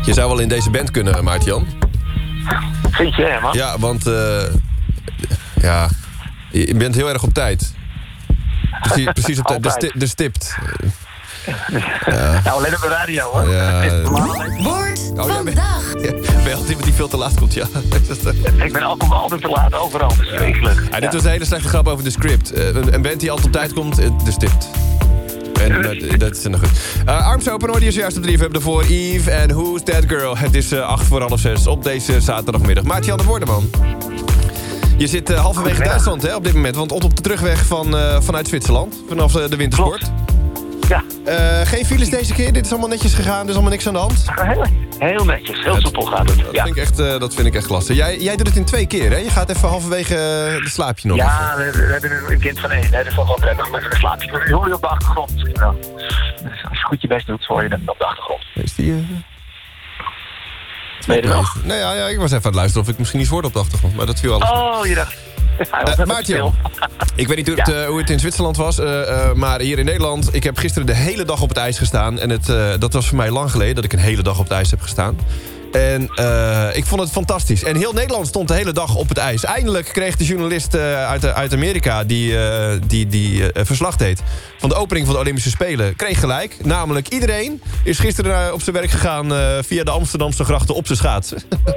Je zou wel in deze band kunnen, Maarten-Jan. Vind je, hè, man? Ja, want... ja, je bent heel erg op tijd. Precies op tijd. De stipt. Ja. Nou, alleen op de radio, hoor. Ja. Woord van de dag. Ja, ben je altijd iemand die veel te laat komt, ja. Ik ben altijd te laat overal, dus vreselijk. Ja, dit was een hele slechte grap over de script. Een band die altijd op tijd komt, de stipt. En dat is nog goed. Arms Open hoorde je zojuist op 3. We hebben ervoor Eve en Who's That Girl. Het is 5:08 op deze zaterdagmiddag. Maarten-Jan de Woordeman. Je zit halverwege Duitsland hè, op dit moment. Want op de terugweg vanuit Zwitserland. Vanaf de wintersport. Klopt. Ja. Geen files deze keer. Dit is allemaal netjes gegaan. Er is allemaal niks aan de hand. Heel netjes. Heel soepel gaat het. Dat vind ik echt klasse. Jij doet het in 2 keer, hè? Je gaat even halverwege de slaapje nog. Ja, we hebben een kind van 1. Hè, dus dat is wel prettig met een slaapje. Maar die hoor je op de achtergrond misschien wel. Dus als je goed je best doet, hoor je dan op de achtergrond. Is die... Ben je er nog? Nee, ja, ik was even aan het luisteren of ik misschien iets hoorde op de achtergrond. Maar dat viel alles. Oh, je dacht... Maarten, ik weet niet hoe het in Zwitserland was, maar hier in Nederland... Ik heb gisteren de hele dag op het ijs gestaan. En dat was voor mij lang geleden dat ik een hele dag op het ijs heb gestaan. En ik vond het fantastisch. En heel Nederland stond de hele dag op het ijs. Eindelijk kreeg de journalist uit Amerika die verslag deed... van de opening van de Olympische Spelen, kreeg gelijk. Namelijk iedereen is gisteren op zijn werk gegaan... via de Amsterdamse grachten op zijn schaats.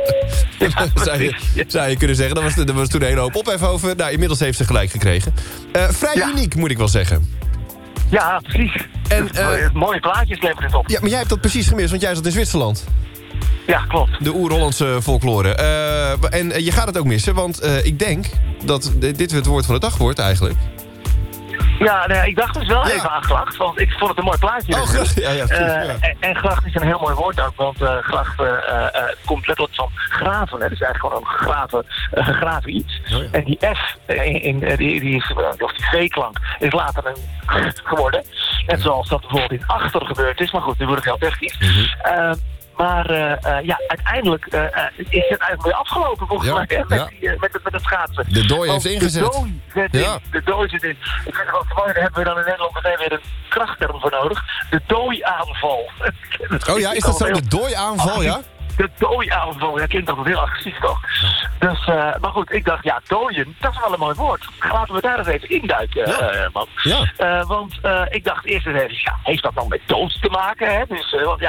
Zou je kunnen zeggen. Daar was toen een hele hoop ophef over. Nou, inmiddels heeft ze gelijk gekregen. Vrij uniek, moet ik wel zeggen. Ja, precies. En, mooie plaatjes leveren het op. Ja, maar jij hebt dat precies gemist, want jij zat in Zwitserland. Ja, klopt. De oer-Hollandse folklore. En je gaat het ook missen, want ik denk dat dit het woord van de dag wordt eigenlijk. Ja, nou ja, ik dacht dus wel even aan gracht, want ik vond het een mooi plaatje. Oh, gracht. Ja. En gracht is een heel mooi woord ook, want gracht komt letterlijk van graven. Hè, dus eigenlijk gewoon een gegraven iets. Oh, ja. En die F, die V-klank, is later een geworden. Net zoals dat bijvoorbeeld in achter gebeurd is, maar goed, nu wordt het heel technisch. Maar uiteindelijk is het eigenlijk weer afgelopen volgens mij met het schaatsen. De dooi heeft ingezet. De dooi zit in. Ik vind het wel mooi, daar hebben we dan in Nederland meteen weer een krachtterm voor nodig. De dooiaanval. Oh ja, is dat zo? De dooiaanval, ja? De dooiaanval, ja, klinkt dat heel agressief toch? Dus, maar goed, ik dacht, dooien, dat is wel een mooi woord. Laten we daar eens even induiken, man. Ja. Want ik dacht eerst eens even, heeft dat dan met dood te maken? Hè? Dus, want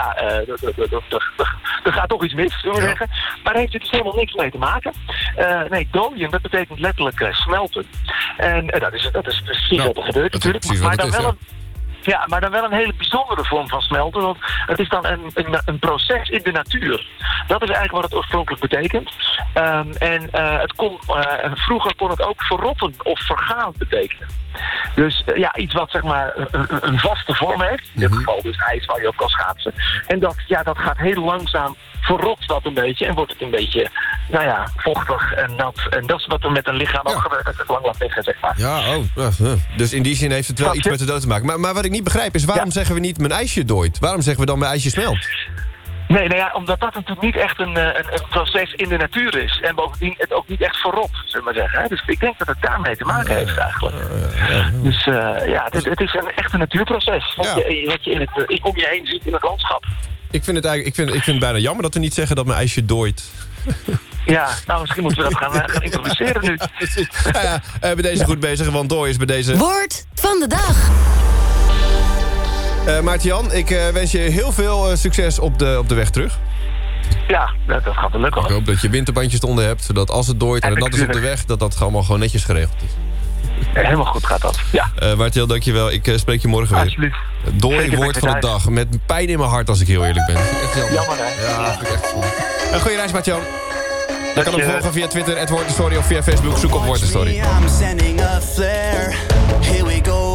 er gaat toch iets mis, zullen we zeggen. Maar heeft het dus helemaal niks mee te maken. Nee, dooien, dat betekent letterlijk smelten. En dat is precies wat er gebeurt natuurlijk. Maar dan wel maar dan wel een hele bijzondere vorm van smelten. Want het is dan een proces in de natuur. Dat is eigenlijk wat het oorspronkelijk betekent. Vroeger kon het ook verrotten of vergaan betekenen. Dus iets wat zeg maar een vaste vorm heeft. In dit geval dus ijs waar je op kan schaatsen. En dat gaat heel langzaam verrot dat een beetje. En wordt het een beetje, vochtig en nat. En dat is wat er met een lichaam ook gebeurt. Dat het lang laat liggen, zeg maar. Dus in die zin heeft het wel iets met de dood te maken. Maar wat ik niet begrijp is, waarom zeggen we niet mijn ijsje dooit? Waarom zeggen we dan mijn ijsje smelt? Nee, omdat dat natuurlijk niet echt een proces in de natuur is. En bovendien het ook niet echt verrot, zullen we maar zeggen. Hè? Dus ik denk dat het daarmee te maken heeft eigenlijk. Dus het is echt een natuurproces. Wat je om je heen ziet in het landschap. Ik vind het bijna jammer dat we niet zeggen dat mijn ijsje dooit. Ja, misschien moeten we dat gaan introduceren nu. Bij deze goed bezig, want dooi is bij deze... Woord van de dag. Maarten-Jan, ik wens je heel veel succes op de weg terug. Ja, dat gaat wel lukken. Ik hoop dat je winterbandjes eronder hebt, zodat als het dooit en het nat is op de weg, dat allemaal gewoon netjes geregeld is. Helemaal goed gaat dat, ja. Maarten-Jan, dankjewel. Ik spreek je morgen weer. Alsjeblieft. Dooi woord van de dag. Met pijn in mijn hart, als ik heel eerlijk ben. Echt jammer, hè? Ja, vind ik echt. Goeie reis, Maarten-Jan. Je kan hem volgen via Twitter, @Woordenstory of via Facebook. Zoek op Woordenstory.